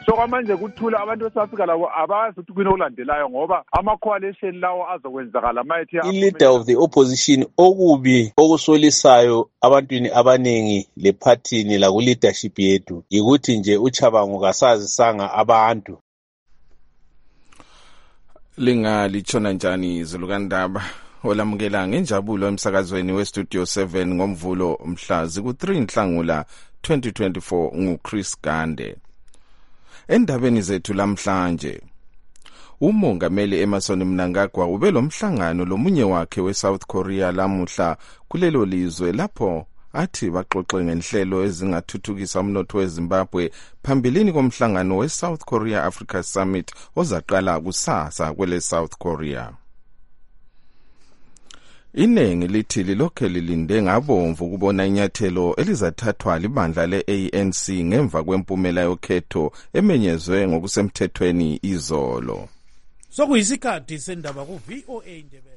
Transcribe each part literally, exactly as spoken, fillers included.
So kwamanje kuthula abantu beSouth-Africa labo abazi ukuthi kuyini okulandelayo ngoba ama-coalition lawo azokwenzakala mayithi i-leader of the opposition okubi okusolisayo abantwini abaningi lephathini laku-leadership yethu yikuthi nje uChabangu kasazisanga abantu. Linga lichona njani izulukandaba olamukela ngenjabulo emsakazweni weStudio seven ngomvulo mhla ziku-three Nhlangula twenty twenty-four nguChris Gande. Endabeni zethu lamhlanje umongameli Emmerson Mnangagwa ubelomhlangano lomunye wakhe weSouth Korea lamuhla kulelo lizwe lapho athi baxoxe ngenhlelo ezingathuthukisa umnotho weZimbabwe phambilini komhlangano weSouth Korea Africa Summit ozaqala kusasa kwele South Korea. Inengi lithi lilokhe lilinde ngabomvu ukubona inyathelo elizathathwa libandla le-A N C ngemva kwempumela yokhetho emenyezwe ngokusemthethweni izolo. Sokuyisikhathi sendaba ku V O A Ndebele.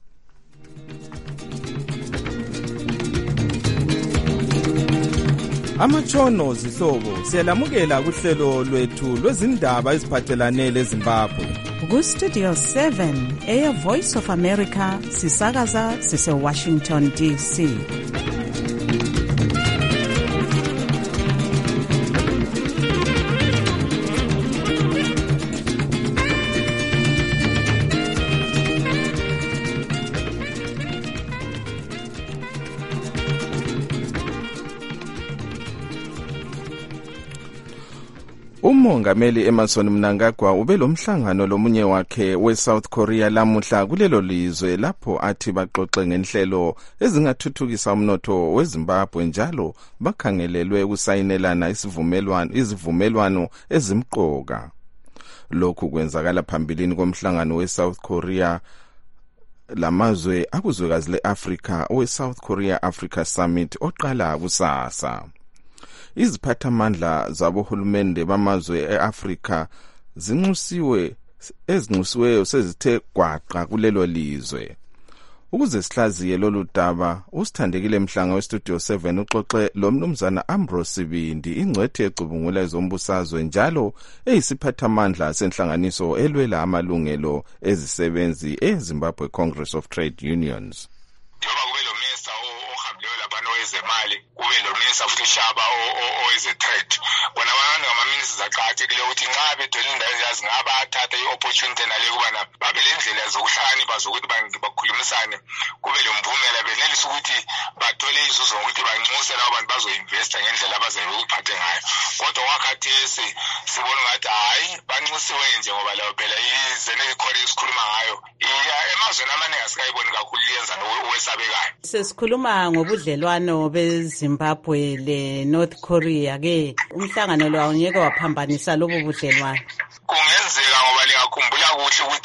Amachono zihlobo siyalamukela kuhlelo lwethu lwezindaba eziphathelane leZimbabwe. Ku Studio seven, Air Voice of America, sisakaza sise Washington D C. Umongameli Emmerson Mnangagwa ubelomhlangano lomunye wakhe weSouth Korea lamuhla kulelo lizwe lapho athi baxoxe ngenhlelo ezingathuthukisa umnotho weZimbabwe njalo bakhangelelwe ukusayinelana isivumelwano izivumelwano ezimqoka. Lokhu kwenzakala phambilini komhlangano weSouth Korea lamazwe akuzwekazi leAfrika weSouth Korea Africa Summit oqala kusasa. Iziphathamandla zabohulumende bamazwe eAfrika zinxusiwe ezinxusiweyo sezithe gwaqa kulelo lizwe. Ukuze sihlaziye lolu daba usithandekile Mhlanga weStudio seven uxoxe lo mnumzana Ambrose Sibindi ingcwethe ecubungula ezombusazwe njalo eyisiphathamandla senhlanganiso elwela amalungelo ezisebenzi eZimbabwe Congress of Trade Unions. Zemali kube lo minister futhi shaba oweze trade bona abantu ngamaministers aqhathekile ukuthi nxa bedwele indawo ezazi ngaba athatha i-opportunity nale kubana babe lendlela zokuhlakanipha zokuthi bakhulumisane kube lo mvumela benelisa ukuthi bathole izuzo ngokuthi banxuse labo bantu bazoinvesta ngendlela abazayiphathe ngayo. Kodwa wakhathesi sibona ngathi hayi banxusiwe nje ngoba lawo phela izene ikhore isikhuluma ngayo emazweni amaningi asikayiboni kakhulu yenza nowesabekayo. Sesikhuluma ngobudlelwano beZimbabwe le North Korea ke umhlangano lo awungeke waphambanisa lobo budlelwano. Kungenzeka ngoba lingakhumbula kuhle ukuthi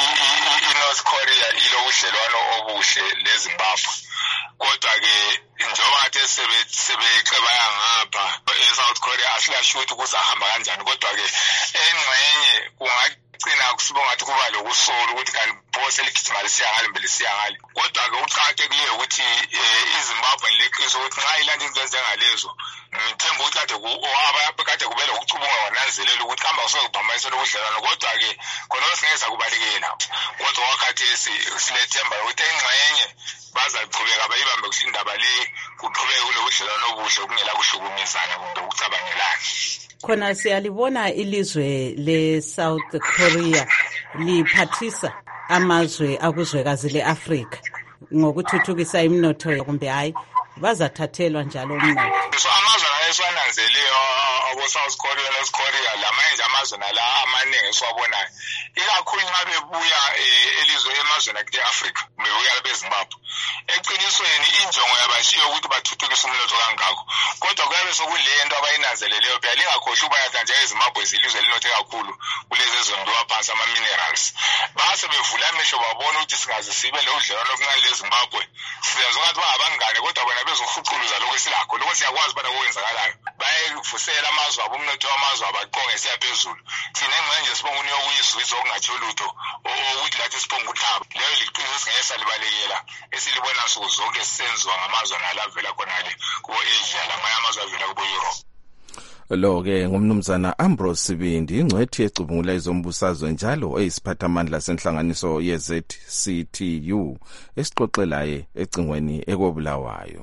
iNorth Korea ilo budlelwano obuhle leZimbabwe. Kodwa ke njengoba athe sebe sebecebaya ngapha eSouth Korea asilasho ukuthi kuzahamba kanjani kodwa ke engxenye kungagcina kusibonga ngathi kuba lokusolo ukuthi kanti phose ligijima lisiyangale mbele siyangale. Kodwa ke uqhathekile ukuthi iZimbabwe leqiniso ukuthi nxa ilanda into ezengalezo ngithemba ukuthi kade kade kubele ukucubunga wananzelela ukuthi hamba usokubhambanisa lobudlelwano kodwa ke khona singeza kubalekela. Kodwa wakhathesi silethemba ukuthi engxenye bazaqhubeka bayibambe kuhle indaba le kuqhubeke kulobudlelwano obuhle kungela kushukumizana kumbe ukucabangelana. Khona siyalibona ilizwe leSouth Korea liphathisa amazwe akuzwekazi leAfrika ngokuthuthukisa iminotho kumbe hayi bazathathelwa njalo umnotho. So amazwe ayeswananzeleyo abo South Korea North Korea lamanje amazwe nala amaningi siwabonayo ikakhulu nxa bebuya elizwe emazweni akuleAfrika bebuya beZimbabwe. Eqinisweni injongo yabashiya ukuthi bathuthukise umnotho kangako kodwa kuyabe sokulento abayinanzeleleyo phela lingakhohlwa ubayatha nje eZimbabwe zilizwe linothe kakhulu kulezi ezondiwa phansi ama minerals. Base bevula amehlo babona ukuthi singaze sibe lo budlelwano obuncane leZimbabwe siyenza ukuthi bangabangane kodwa bona bezofuquluza lokho esilakho lokho siyakwazi bana okwenzakalayo bayevusela amazwe abo umnotho wamazwe abaqonge siyaphezulu. Thina engxenye sibonga uniyokuyizwiza okungathi olutho ukuthi lathi sibonga uthaba leyo liqiniso singesa libalekela esilibona nsuku zonke senziwa ngamazwe nalavela khona le ku Asia lamanye amazwe avela ku Europe. Lo ke ngumnumzana Ambrose Sibindi ingcwethi ecubungula izombusazwe njalo eyisiphathamandla senhlanganiso ye Z C T U esixoxelaye ecingweni ekobulawayo.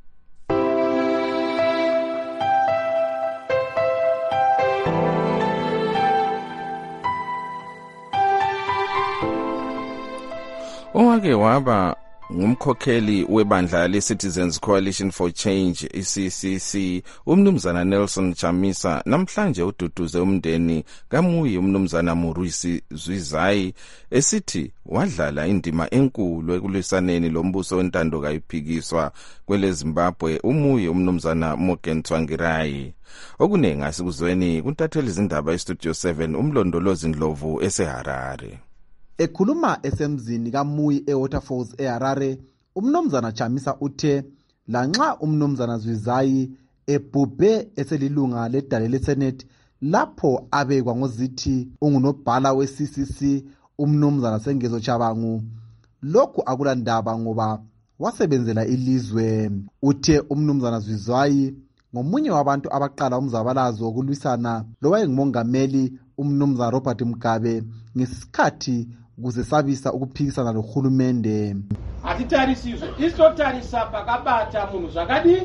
Owake waba ngumkhokheli webandla le-Citizens Coalition for Change, I-C C C, umnumzana Nelson Chamisa, namhlanje ududuze umndeni kamuyi umnumzana Murisi Zwizai, esithi wadlala indima enkulu ekulwisaneni lombuso wentando kayiphikiswa kwele Zimbabwe umuyi umnumzana Morgan Tsvangirai. Okunengi asikuzweni kuntatheli izindaba eStudio seven umlondolozi Ndlovu eseHarare. Ekhuluma esemzini kaMuyi eWaterfalls eHarare, umnumzana Chamisa uthe lanxa umnumzana Zwizai ebhubhe eselilunga ledale leSenate lapho abekwa ngozithi ungunobhala we-C C C umnumzana Sengezo Chabangu, lokhu akulandaba ngoba wasebenzela ilizwe. Uthe umnumzana Zwizai ngomunye wabantu abaqala umzabalazo wokulwisana lowayengumongameli umnumzana Robert Mugabe ngesikhathi kuze sabisa ukuphikisana lohulumende. Atitarisizwe isotarisa pakabata munhu zvakadi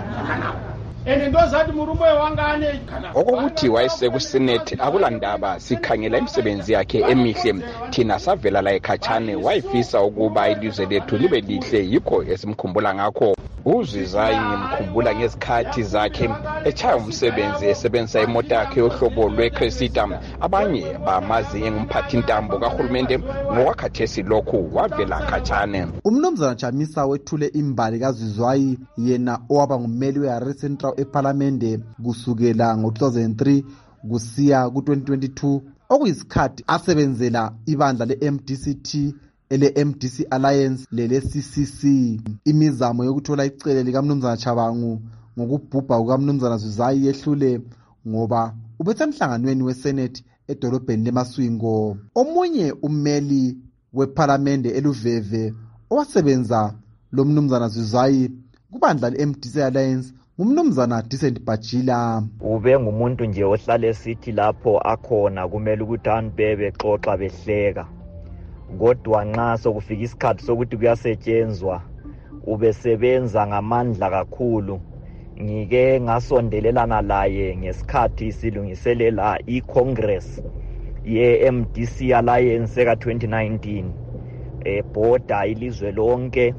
ene ndozati murume wangane okuthi wayese kuSenate akulandaba sikhangela imisebenzi yakhe emihle thina savela la eKhachane wayifisa ukuba ilizwe lethu libe lihle yikho esimkhumbula ngakho. uZwizai ngimkhumbula ngezikhathi zakhe echaya umsebenzi esebenzisa imota yakhe yohlobo lweCressida abanye bamazi ngumphathi ntambo kahulumende ngowakhathesi lokhu wavela Khatshane. Umnumzana Chamisa wethule imbali kaZwizai yena owaba ngummeli weHarare Central eParliament kusukela ngo two thousand three kusiya ku twenty twenty-two okuyisikhathi asebenzela ibandla le-M D C T ele-M D C Alliance lele-C C C. Imizamo yokuthola icele likamnumzana Chabangu ngokubhubha kukamnumzana Zwizai yehlule ngoba ubesemhlanganweni weSenate edolobheni leMaswingo. Omunye ummeli weParliament eLuveve owasebenza lo mnumzana Zwizai kubandla le-M D C Alliance ngumnumzana Decent Bajila. Ube ngumuntu nje ohlala esithi lapho akhona kumele ukuthi abantu bebe xoxa behleka, kodwa nxa sokufika isikhathi sokuthi kuyasetshenzwa ubesebenza ngamandla kakhulu. Ngike ngasondelelana laye ngesikhathi silungiselela iCongress ye-M D C Alliance ka twenty nineteen ebhoda ilizwe lonke.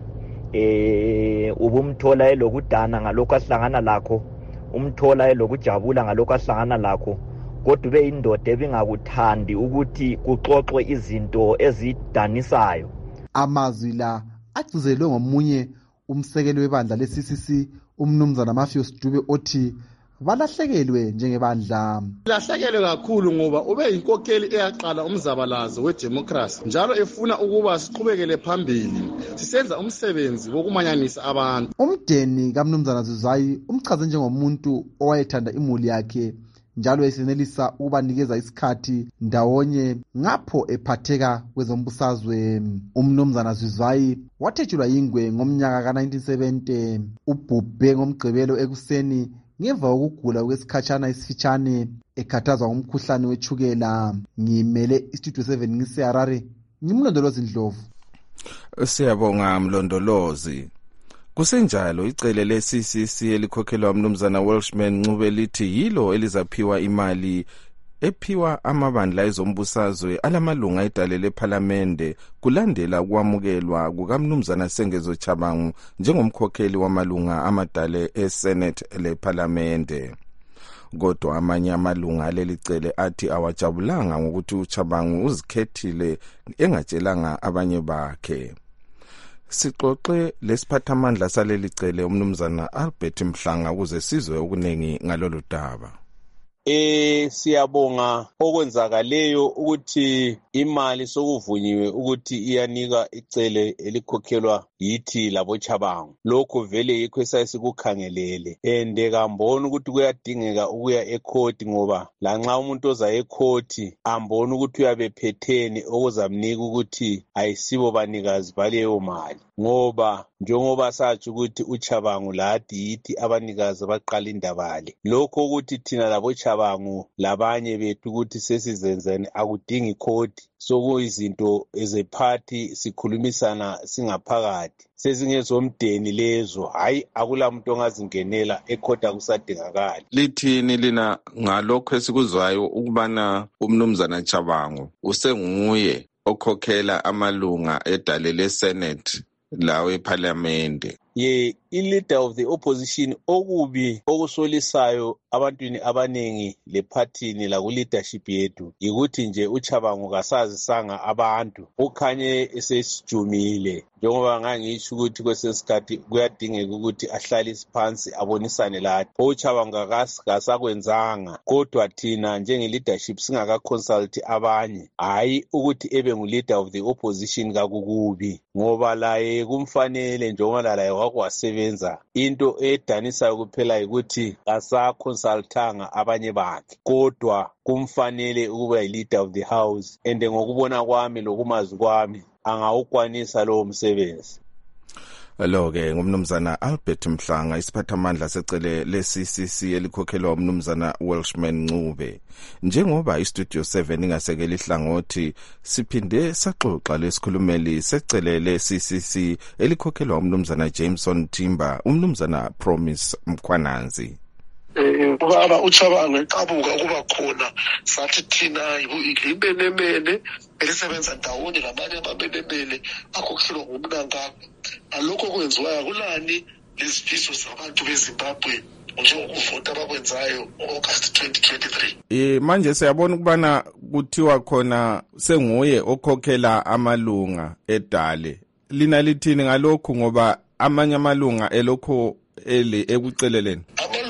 Eh ubumthola elokudana ngalokho ahlangana lakho, umthola elokujabula ngalokho ahlangana lakho, kodwa ube indoda ebingakuthandi ukuthi kuxoxwe izinto ezidanisayo. Amazwi la agcizelwe ngomunye umsekeli webandla le-C C C umnumzana Matthews Dube othi balahlekelwe njengebandla. Lahlekelwe kakhulu ngoba ube inkokheli eyaqala umzabalazo wedemocracy njalo efuna ukuba siqhubekele phambili sisenza umsebenzi wokumanyanisa abantu. Umdeni kamnumzana Zwizai umchaze njengomuntu owayethanda imuli yakhe njalo esenelisa ukubanikeza isikhathi ndawonye ngapho ephatheka kwezombusazwe. Umnumzana Zwizai wathetshulwa yingwe ngomnyaka ka nineteen seventy. Ubhubhe ngomgqibelo ekuseni ngemva kokugula kwesikhatshana esifitshane ekhathazwa ngumkhuhlane wechukela. Ngimele iStudio seven ngiseHarare, ngimlondolozi Ndlovu. Siyabonga mlondolozi. Kusenjalo icele le-C C C elikhokhelwa umnumzana Welshman Ncube lithi yilo elizaphiwa imali ephiwa amabandla ezombusazwe alamalunga edale leParliament kulandela ukwamukelwa kukamnumzana Sengezo Chabangu njengomkhokheli wamalunga amadale eSenate leParliament. Kodwa amanye amalunga alelicele athi awajabulanga ngokuthi uChabangu uzikhethile engatshelanga abanye bakhe. Sixoxe lesiphathamandla salelicele umnumzana Albert Mhlanga ukuze sizwe okunengi ngalolu daba. Eh siyabonga okwenzakaleyo ukuthi imali sokuvunyiwe ukuthi iyanika icele elikhokhelwa yithi labo Chabangu. Lokho vele yikho esasikukhangelele. Ende kambona ukuthi kuyadingeka ukuya ecourt ngoba lanxa umuntu oza ecourt ambona ukuthi uyabephetheni okuzamnika ukuthi ayisibo banikazi baleyo mali. Ngoba njengoba satsho ukuthi uChabangu lathi yithi abanikazi baqala indaba le. Lokho ukuthi thina labo Chabangu labanye bethu ukuthi sesizenzene akudingi khodi. Sokuyizinto ezephathi sikhulumisana singaphakathi. Sezingezomdeni lezo, hayi akula muntu ongazingenela ekhoda kusadingakala. Lithini lina ngalokho esikuzwayo ukubana umnumzana Chabangu usenguye okhokhela amalunga edale leSenate lawe eParliament? Ye i-leader of the opposition okubi okusolisayo abantwini abanengi lephathini la ku-leadership yethu yikuthi nje uChabangu kasazisanga abantu ukhanye esesijumile. Njengoba ngangitsho ukuthi kwesesikhathi kuyadingeka ukuthi ahlale phansi abonisane lathi. uChabangu akasakwenzanga kodwa thina njenge-leadership singaka-consult abanye, hayi ukuthi ebe ngu-leader of the opposition kakukubi, ngoba laye kumfanele njengoba laye wakwasebenza. Into edanisayo kuphela ukuthi kasakonsultanga abanye bakhe, kodwa kumfanele ukuba yi-leader of the house, and ngokubona kwami lokumazi kwami angawukwanisa lowo msebenzi. Lo-ke ngumnumzana Albert Mhlanga, isiphathamandla secele le-C C C elikhokhelwa umnumzana Welshman Ncube. Njengoba iStudio seven ingasekela ihlangothi, siphinde saxoxa lesikhulumeli secele le-C C C elikhokhelwa umnumzana Jameson Timber, umnumzana Promise Mkhwananzi. Ubaba uChabangu eqabuka kuba khona sathi thina ibenemene elisebenza ndawonye labanye ababenemene akhokhelwa ngumnankaka. Alokho kwenziwayo kulani lezifiso zabantu beZimbabwe njengokuvota abakwenzayo ngo-August twenty twenty-three. Eh manje siyabona ukubana kuthiwa khona senguye okhokhela amalunga edale. Lina lithini ngalokho ngoba amanye amalunga elokho ele ekuceleleni?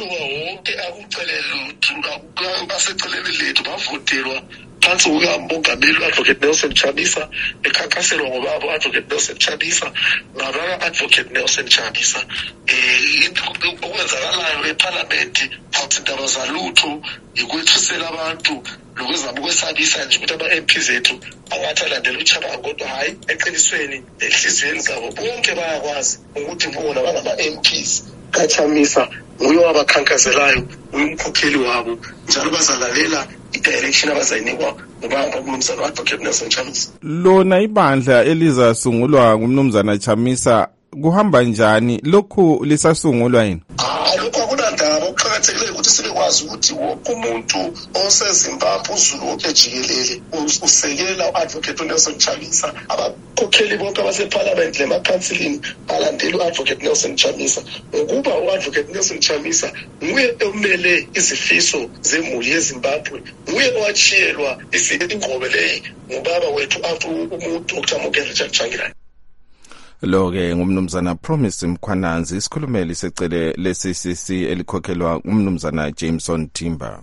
Baseceleni lethu bavotelwa phansi kukamongameli u-Advocate Nelson Chamisa, ekhankaselwa ngobaba u-Advocate Nelson Chamisa ngabaka-Advocate Nelson Chamisa. Um okwenzakalayo eParliament phansi indaba zalutho yikwethisela abantu nokwezama ukwesabisa nje ukuthi ama-M P zethu angathi alandela uChabangu, kodwa hhayi eqinisweni enhliziyweni zabo bonke bayakwazi ukuthi bona bangama-M Ps kaChamisa nguye wabakhankazelayo, umkhokheli wabo, njalo bazalalela i-direction abazayinikwa ngubaba umnumzana u-Advocate Nelson Chamisa. Lona ibandla elizasungulwa ngumnumzana Chamisa kuhamba njani? Lokhu lisasungulwa yini? Ah, lokhu akunandaba. Okuqakathekileyo ukuthi sibekwazi ukuthi wonke umuntu oseZimbabwe uzulu wonke jikelele usekela u-Advocate Nelson Chamisa. Abakhokheli bonke baseParliament lemakhansilini balandela u-Advocate Nelson Chamisa, ngokuba u-Advocate Nelson Chamisa nguye omele izifiso zemuli yeZimbabwe, nguye owachiyelwa ingqobe leyi ngubaba wethu umuntu uDr Richard Tsvangirai. Lo-ke ngumnumzana Promise Mkhwananzi, isikhulumeli secele le-C C C elikhokhelwa umnumzana Jameson Timber.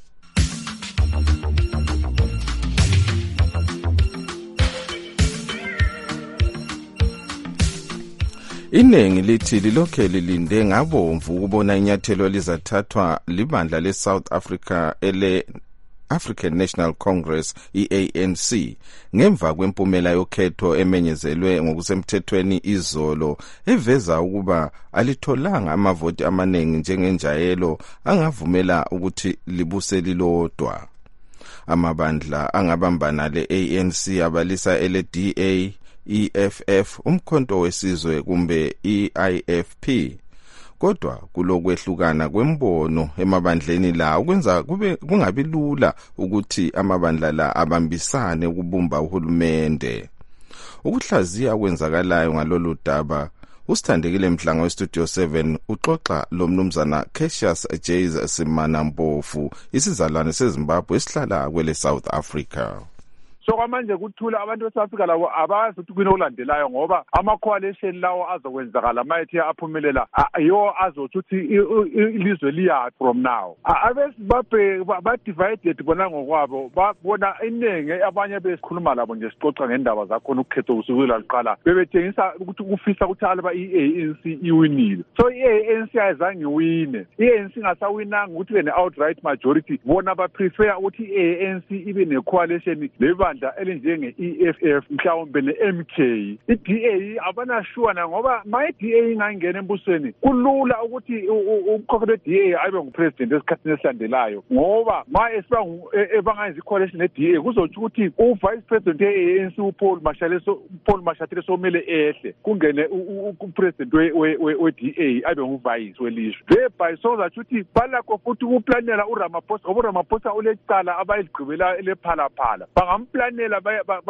Iningi lithi lilokhe lilinde ngabomvu ukubona inyathelo lizathathwa libandla le-South Africa ele African National Congress, I A N C, ngemva kwempumela yokhetho emenyezelwe ngokusemthethweni izolo eveza ukuba alitholanga amavoti amaningi njengenjayelo angavumela ukuthi libuse lilodwa. Amabandla angabambana le-A N C abalisa ele D A, E F F, umkhonto wesizwe kumbe E I F P. Kodwa kulokwehlukana kwembono emabandleni la ukwenza kube kungabi lula ukuthi amabandla la abambisane ukubumba uhulumende. Ukuhlaziya kwenzakalayo ngalolu daba, usithandekile Mhlanga weStudio seven uxoxa lomnumzana Cassius Jays Simana Mpofu, isizalwane seZimbabwe esihlala kwele South Africa. So kwamanje kuthula abantu beSouth Africa labo abazi ukuthi kwini olandelayo, ngoba ama-coalition lawo azokwenzakala mayethi aphumelela yo azothi ukuthi ilizwe liya from now. AbeZimbabwe ba-divided bona ngokwabo, babona iningi abanye besikhuluma labo nje sixoxa ngendaba zakhona ukukhetho kusukela liqala bebetshengisa ukuthi kufisa ukuthi alaba i-A N C iwinile. So i-A N C ayizange iwine, i-A N C ngasawinanga ukuthi ibe ne-outright majority, bona ba-prefer ukuthi i-A N C ibe ne-coalition leba ibandla elinjenge-E F F mhlawumbe ne-M K i-D A abanashwana ngoba ma i-D A ingangena embusweni kulula ukuthi umkhokheli we-D A abe ngupresident esikhathini esilandelayo ngoba ma ebangayenza i-coalition ne-D A kuzotsho ukuthi u-vice president we-A N C uPaul Paul Mashatile somele ehle kungene upresident we-D A abe nguvice welizwe thereby sozatsho ukuthi balakho futhi ukuplanela uRamaphosa ngoba uRamaphosa ulecala abayiligqibela lephalaphala bangamplanela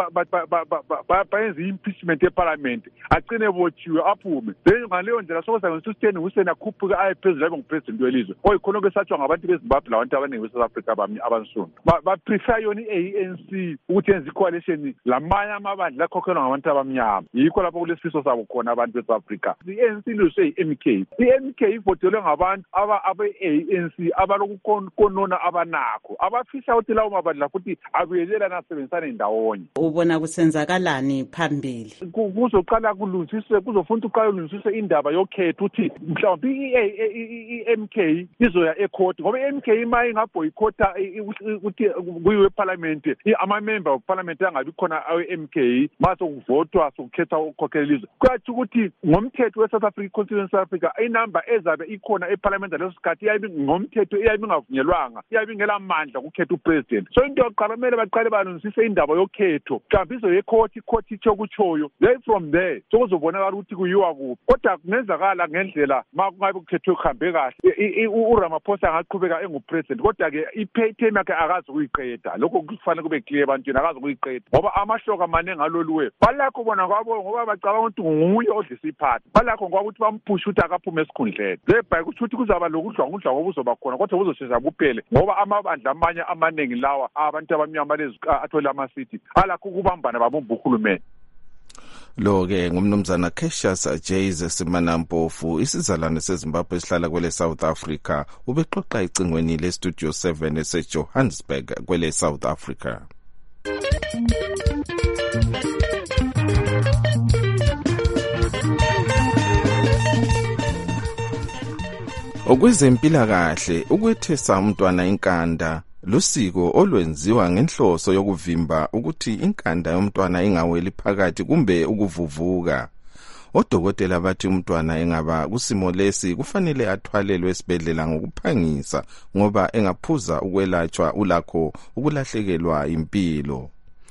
bayenza i-impeachment eparliament agcine botshiwe aphume then ngaleyo ndlela sokuza ngisusteni Hussein akhuphuka aye phezulu abe ngupresident welizwe oyikhona kwesatshwa ngabantu beZimbabwe labantu abaningi beSouth Africa bami abansundu baprefer yona i-A N C ukuthi yenze i-coalition lamanye amabandla akhokhelwa ngabantu abamnyama yikho lapho kulesifiso sabo khona abantu beSouth Africa i-A N C lose i-M K i-M K ivotelwe ngabantu abe-A N C abalokukonona abanakho abafisa ukuthi lawo mabandla futhi abuyelelana asebenzisane ndawonye. Ubona kusenzakalani phambili? Kuzoqala kulungisiswe kuzofuna uqala kulungisiswe indaba yokhetho ukuthi mhlawumbe i-M K izoya ecourt ngoba i-M K ima ingabhoyikhotha ukuthi kuyiwe eparliament ama-member of parliament angabi khona awe-M K mase kuvotwa sokukhetha ukhokhela ilizwe kuyathi ukuthi ngomthetho we-South Africa Constitution South Africa inamba ezabe ikhona eparliament leso sikhathi iyabe ngomthetho iyabe ingavunyelwanga iyabe ingelamandla ukukhetha upresident so into yokuqala kumele baqale balungisise indaba yokhetho mhlawumbe izoye ecourt icourt itsho kutshoyo then from there sokuzobonakala ukuthi kuyiwa kuphi kodwa kungenzakala ngendlela ma kungabe kukhethwe kuhambe kahle uRamaphosa angaqhubeka engupresident kodwa-ke i-term yakhe akazi ukuyiqeda lokho kufanele kube clear ebantwini akazi ukuyiqeda ngoba amahloka amaningi aloluwe balakho bona kwabo ngoba bacabanga ukuthi nguye odlisa iphathi balakho ngoba ukuthi bamphushe ukuthi akaphume esikhundleni thereby kutsho ukuthi kuzaba lokudlwangudlwa ngoba uzoba khona kodwa kuzoshesha kuphele ngoba amabandla amanye amaningi lawa abantu abamnyama athole amasithi alakho ukubambana babumba uhulumeni. Lo-ke ngumnumzana Cassius Jayes Simanampofu isizalwane seZimbabwe esihlala kwele South Africa ubexoxa icingweni le-Studio seven eseJohannesburg kwele South Africa. Okwezempilakahle ukwethesa umntwana inkanda lusiko olwenziwa ngenhloso yokuvimba ukuthi inkanda yomntwana ingaweli phakathi kumbe ukuvuvuka. Odokotela bathi umntwana engaba kusimo lesi kufanele athwalelwe esibhedlela ngokuphangisa ngoba engaphuza ukwelatshwa ulakho ukulahlekelwa impilo.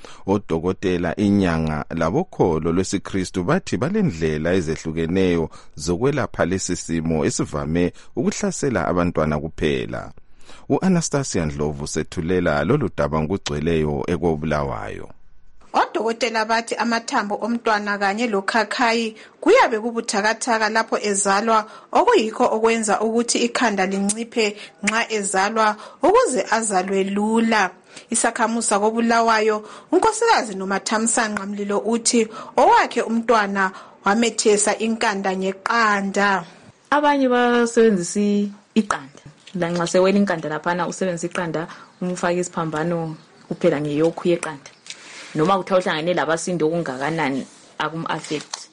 Odokotela inyanga labokholo lwesiKristu bathi balendlela ezehlukeneyo zokwelapha lesi simo esivame ukuhlasela abantwana kuphela. U-Anastasia Ndlovu sethulela lolu daba ngugcweleyo ekobulawayo. Odokotela bathi amathambo omntwana kanye lokhakhayi kuyabe kubuthakathaka lapho ezalwa okuyikho okwenza ukuthi ikhanda linciphe nxa ezalwa ukuze azalwe lula. Isakhamusa kobulawayo unkosikazi nomathamsanqa Mlilo uthi owakhe umntwana wamethesa inkanda ngeqanda. Abanye basebenzisa iqanda lanxa sewela inkanda laphana usebenzisa iqanda umfaka isiphambano kuphela ngeyokhu yeqanda noma kuthi uhlangane labasindo kungakanani akum affect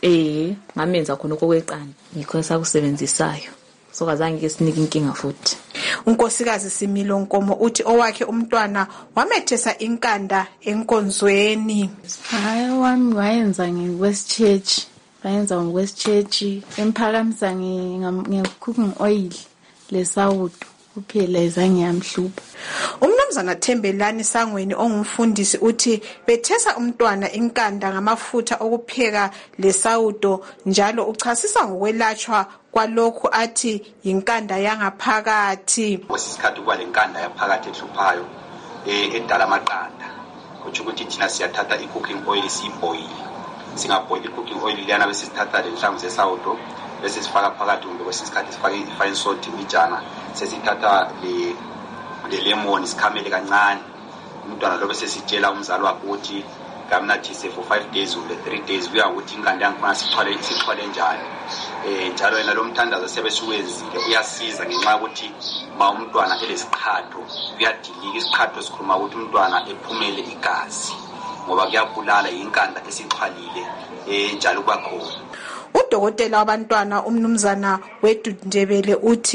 eh ngamenza khona okweqanda ngikho sakusebenzisayo so kazange ke sinike inkinga futhi. Unkosikazi Similo Nkomo uthi owakhe umntwana wamethesa inkanda enkonzweni. Hayi wami wayenza ngeWest bayenza ngeWest emphakamisa ngecooking oil lesawudo kuphela izange yamhlupha. Umnumzana Thembelani Sangweni ongumfundisi uthi bethesa umntwana inkanda ngamafutha okupheka lesawudo njalo uchasisa ngokwelatshwa kwalokhu athi inkanda yangaphakathi. Kwesikhathi kuba lenkanda yaphakathi ehluphayo eh edala amaqanda kuthi ukuthi thina siyathatha i-cooking oil siboil singaboil i-cooking oil liyana bese sithatha lenhlangu zesawudo bese sifaka phakathi kumbe kwesikhathi sifaka i-fine salt imijana sesithatha le le lemon sikhamele kancane umntwana lo bese sitshela umzali wakhe ukuthi ngamnathise for five days kumbe three days kuya ukuthi ingane yangikhona sixhwale sixhwale njani eh njalo yena lo mthandazo sebesuwenzile uyasiza ngenxa ukuthi ma umntwana elesiqhatho kuyadilika isiqhatho sikhuluma ukuthi umntwana ephumele igazi ngoba kuyabulala inkanda esixhwalile eh njalo kwakhona. Udokotela wabantwana umnumzana Wedudndebele uthi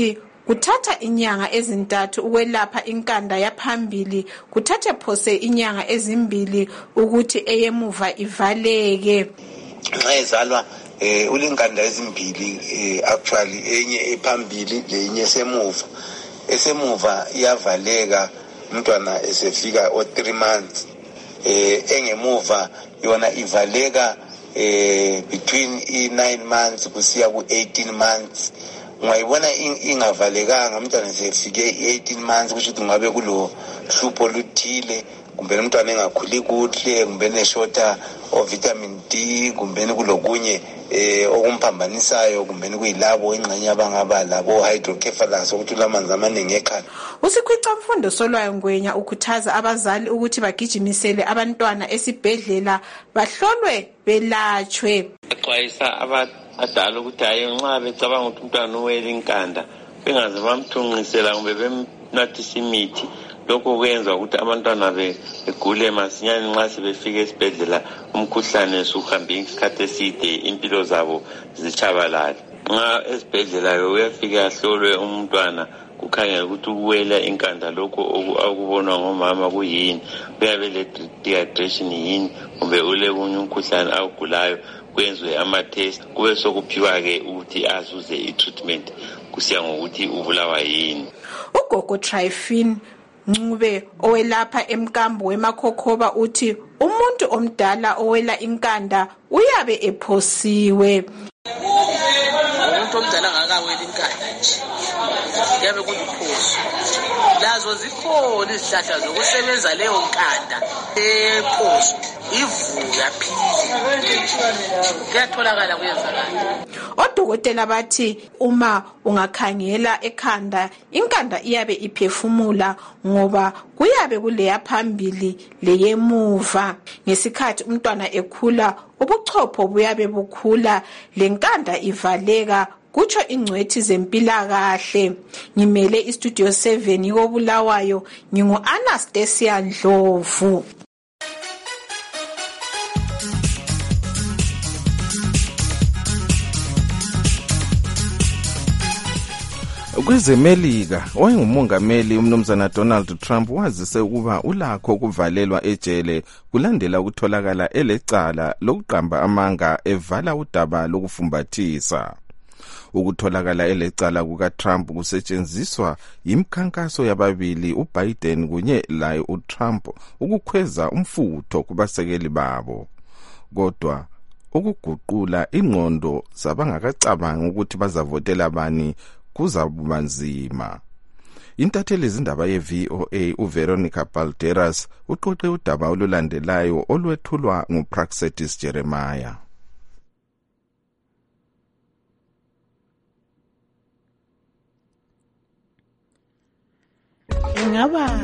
kuthatha inyanga ezintathu ukwelapha inkanda yaphambili, kuthathe phose inyanga ezimbili ukuthi eyemuva ivaleke. Nxa ezalwa eh ulinkanda ezimbili eh actually enye ephambili lenye esemuva. Esemuva iyavaleka umntwana esefika o three months. Eh engemuva yona ivaleka eh between nine months kusiya ku eighteen months. Ungayibona ingavalekanga umntwana esefike eighteen months kusho ukuthi ngabe kulo hlupho luthile, kumbe umntwana engakhuli kuhle, kumbe neshota o vitamin D, kumbe kulokunye eh okumpambanisayo, kumbe kuyilabo ingxenye abangaba labo hydrocephalus ukuthi lamanzi amaningi ekhala. Usikhwica mfundo Solwayo Ngwenya ukhuthaza abazali ukuthi bagijimisele abantwana esibhedlela bahlolwe belatshwe. Exwayisa abadala ukuthi hayi nxa becabanga ukuthi umntwana uwele inkanda bengaze bamthunqisela kumbe bemnathisa imithi. Lokho kwenza ukuthi abantwana begule masinyane nxa sebefika esibhedlela umkhuhlane usuhambe isikhathi eside impilo zabo zichabalala. Nxa esibhedlela uyafika ahlolwe umntwana kukhanya ukuthi uwela inkanda lokho akubonwa ngomama kuyini, uyabe le dehydration yini, kumbe ule kunye umkhuhlane awugulayo, kwenzwe ama test kube sokuphiwa ke ukuthi azuze i-treatment kusiya ngokuthi ubulawa yini. Ugogo Tryphine Ncube owelapha emkambo weMakhokhoba uthi umuntu omdala owela inkanda uyabe ephosiwe. Umuntu omdala ngakawela inkanda nje yabe kuliphoso. Lazo zikhona izihlahla zokusebenza leyo nkanda ephoso ivuya phili kuyatholakala kuyenzakala. Odokotela bathi uma ungakhangela ekhanda inkanda iyabe iphefumula ngoba kuyabe kuleya phambili leyemuva. Ngesikhathi umntwana ekhula ubuchopho buyabe bukhula lenkanda ivaleka kutsho ingcwethi zempilakahle. Ngimele istudio seven yobulawayo ngingu Anastasia Ndlovu. KwezeMelika owayengumongameli umnumzana Donald Trump wazise ukuba ulakho ukuvalelwa ejele kulandela ukutholakala elecala lokuqamba amanga evala udaba lokufumbathisa. Ukutholakala elecala kukaTrump kusetshenziswa imkhankaso yababili uBiden kunye laye uTrump ukukhweza umfutho kubasekeli babo. Kodwa ukuguqula ingqondo zabangakacabanga ukuthi bazavotela bani kuzakuba nzima. Intatheli izindaba ye-V O A uVeronica Balderas uqoqe udaba olulandelayo olwethulwa nguPraxedis Jeremiah. Engaba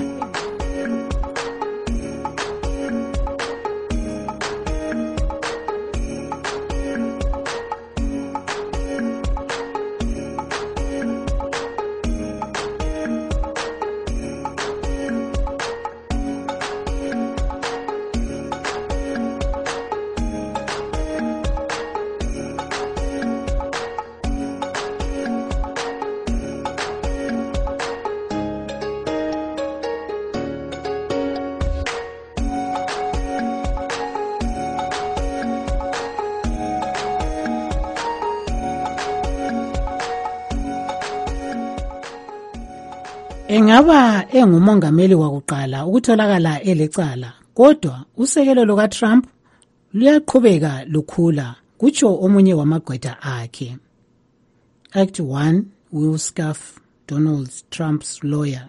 engaba engumongameli wakuqala ukutholakala elecala, kodwa usekelo lukaTrump luyaqhubeka lukhula, kutsho omunye wamagqwetha akhe. Act one Will Scuff, Donald Trump's lawyer.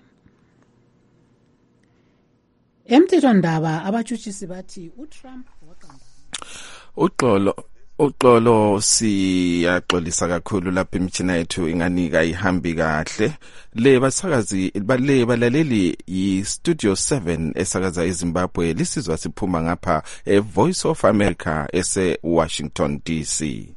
Emthethwandaba abatshutshisi bathi uTrump waqamba uxolo uxolo siyaxolisa kakhulu lapha imithina yethu inganika ihambi kahle. Le basakazi bale balaleli yi Studio seven esakaza eZimbabwe lisizwa siphuma ngapha e Voice of America ese Washington D C.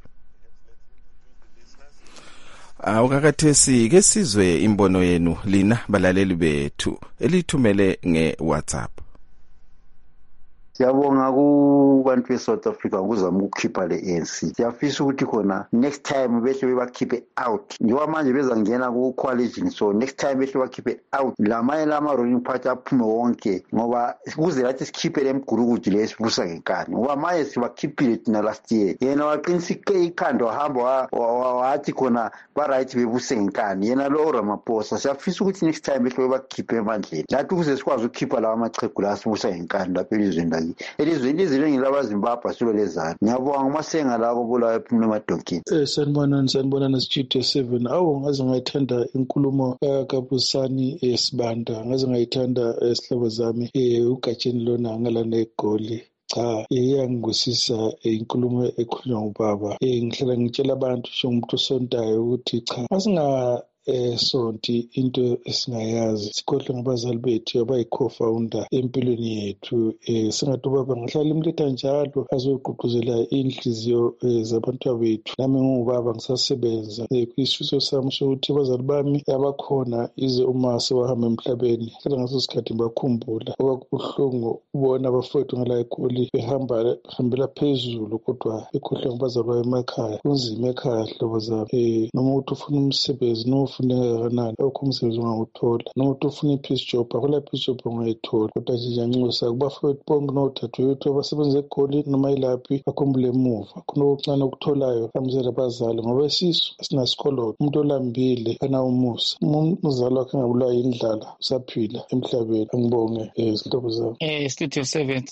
Awukakathesi ke sizwe imbono yenu lina balaleli bethu elithumele nge WhatsApp. Siyabonga kubantu be-South Africa ngokuzama ukukhipha le A N C. Siyafisa ukuthi khona next time behle bebakhiphe out. Njengoba manje bezangena ku-coalition, so next time behle bakhiphe out. Lamanye lama-ruling party aphume wonke ngoba kuze lathi sikhiphe le mgurukudu le esibusa ngenkani. Ngoba manje sibakhiphile thina last year. Yena waqinisike ikhanda wahamba wathi khona ba-right bebuse ngenkani. Yena lo Ramaphosa. Siyafisa ukuthi next time behle bebakhiphe emandleni. Lathi ukuze sikwazi ukukhipha lawa amachegu la asibusa ngenkani lapha elizweni laki. Elizweni ilizwe ngelabaZimbabwe silo lezana. Ngiyabonga uMasenga la kubulawa ephumule emadokeni. Eh sanibonani sanibonani Studio seven. Awu ngaze ngayithanda inkulumo kaBusani esibanda. Ngaze ngayithanda esihloko zami eh ugatsheni lona ngalana eGoli. Cha iyangusisa inkulumo ekhulunywa ngubaba. Eh ngihlala ngitshela abantu umuntu osontayo ukuthi cha asinga eh sonti into esingayazi sikhohle ngabazali bethu abayi-co-founder empilweni yethu eh singathi ubaba ngihlala imletha njalo azoqhuquzela inhliziyo zabantu bethu. Nami ngubaba ngisasebenza kuyisifiso sami sokuthi abazali bami abakhona ize uma sewahamba emhlabeni kodwa ngaso sikhathi bakhumbula okubuhlungu ubona abafowethu ngala eGoli behamba behambela phezulu kodwa ekhohle ngabazali babo emakhaya kunzima ekhaya hlobo zami eh noma uthi ufuna umsebenzi no ufuna kanani lokho umsebenzi ungawuthola noma uthi ufuna i-peace job akhona peace job ungayithola kodwa siyanxusa kubafowethu bonke nothathu wethu abasebenza eGoli noma ilaphi bakhumbule emuva khona okuncane okutholayo amzela abazali ngoba isisu asinasikolo umuntu olambile kana umusa umzali wakhe angabulawa indlala usaphila emhlabeni. Angibonge izihlobo zami. Eh Studio seven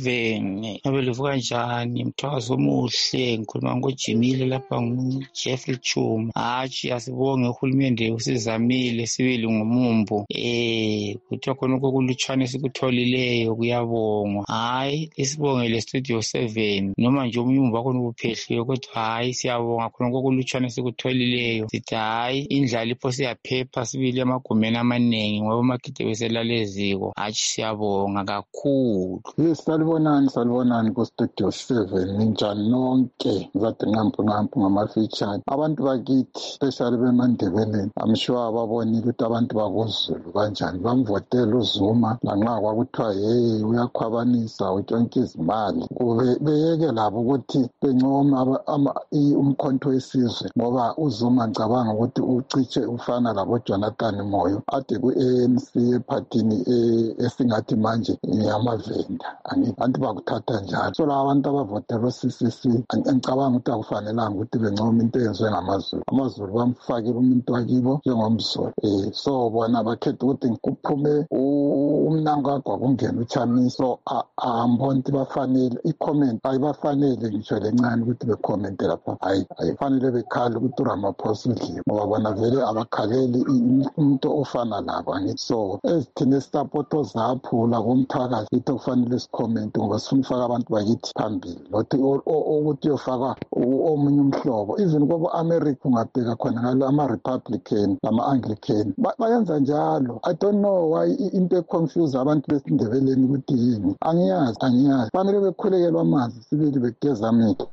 seven abelivuka kanjani mthazo omuhle ngikhuluma ngoJimile lapha nguJeffrey Chuma. Hayi asibonge uhulumende usizamile sibili ngomumbu eh kuthiwa khona okulutshwane sikutholileyo kuyabongwa. Hayi isibongele Studio seven noma nje umumbu wakho ubuphehliwe kodwa hayi siyabonga khona okulutshwane sikutholileyo. Sithi hayi indlala ipho siyaphepha sibili amagumeni amanengi ngoba umakide beselaleziko. Hayi siyabonga kakhulu. Yes salibonani salibonani ku Studio seven ninjani nonke ngizade ngampu ngampu ngama-feature abantu bakithi especially bemandebeleni. I'm sure ababonile ukuthi abantu bakoZulu kanjani bamvotela uZuma lanxa kwakuthiwa hey uyakhwabanisa untshontsha izimali beyeke labo ukuthi bencoma umkhonto wesizwe ngoba uZuma ngicabanga ukuthi uciche ufana labo Jonathan Moyo ade ku-A N C ephathini esingathi manje yamavenda abantu bakuthatha njalo. So laba abantu abavotela u-C C C ngicabanga ukuthi akufanelanga ukuthi bencoma into eyenziwe ngamaZulu. AmaZulu bamfakile umuntu wakibo njengomzulu eh so bona bakhetha ukuthi kuphume umnangagwa kungena uChamiso ambona ukuthi bafanele i-comment ayibafanele ngisho lencane ukuthi becommente lapha. Hayi ayifanele bekhala ukuthi uRamaphosa udliwe ngoba bona vele abakhaleli umuntu ofana labo. So ezithina esitapotho zaphula komthakazi into kufanele sicommente ngoba sifuna ufaka abantu bakithi phambili lothi ukuthi uyofaka omunye umhlobo even ngoba America ungabheka khona ngalo ama-Republican nama-Anglican bayenza njalo. I don't know why into econfuse abantu besindebeleni ukuthi yini angiyazi angiyazi fanele bekhulekelwa amanzi sibili begeza amehlo.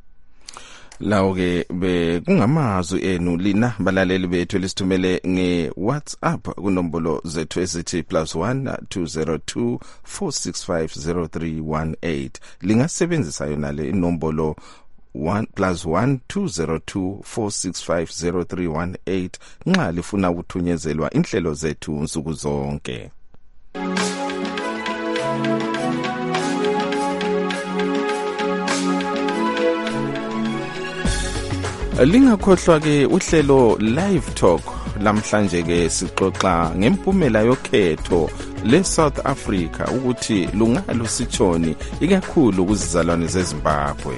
Lawo-ke bekungamazwi enu lina balaleli bethu elisithumele nge-WhatsApp kunombolo zethu esithi plus one two zero two four six five zero three one eight. Lingasebenzisa yona le inombolo one plus one two zero two four six five zero three one eight nxa lifuna ukuthunyezelwa inhlelo zethu nsuku zonke. Lingakhohlwa ke uhlelo Live Talk lamhlanje ke sixoxa ngempumela yokhetho le South Africa ukuthi lungalo sitshoni ikakhulu kuzizalwane zeZimbabwe.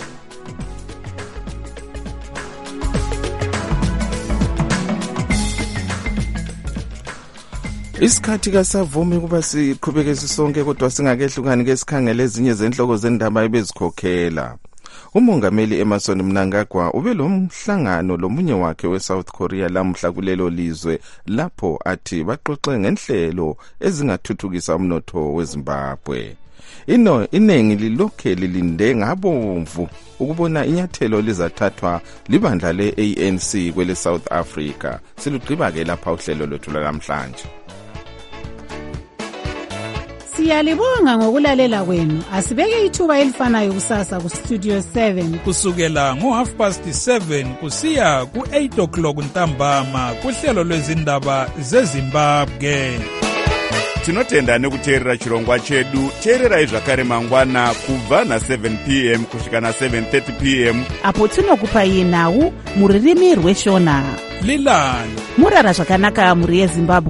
Isikhathi kasavumi kuba siqhubeke sisonke kodwa singakehlukani ke sikhangele ezinye zenhloko zendaba ebezikhokhela. Umongameli Emmerson Mnangagwa ube lo mhlangano lomunye wakhe weSouth Korea lamhla kulelo lizwe lapho athi baxoxe ngenhlelo ezingathuthukisa umnotho weZimbabwe. Ino inengi lilokhe lilinde ngabomvu ukubona inyathelo lizathathwa libandla le-A N C kwele South Africa. Silugqiba ke lapha uhlelo lwethu namhlanje. Siyalibonga ngokulalela kwenu. Asibeke ithuba elifanayo kusasa ku Studio seven kusukela ngo half past seven kusiya ku eight o'clock ntambama kuhlelo lwezindaba zeZimbabwe. Tinotenda nekuteerera chirongwa chedu. Teererai zvakare mangwana kubva na seven p m kusvika na seven thirty p m apo tinokupai nhau muririmi rweshona. Lilani murara zvakanaka muri yeZimbabwe.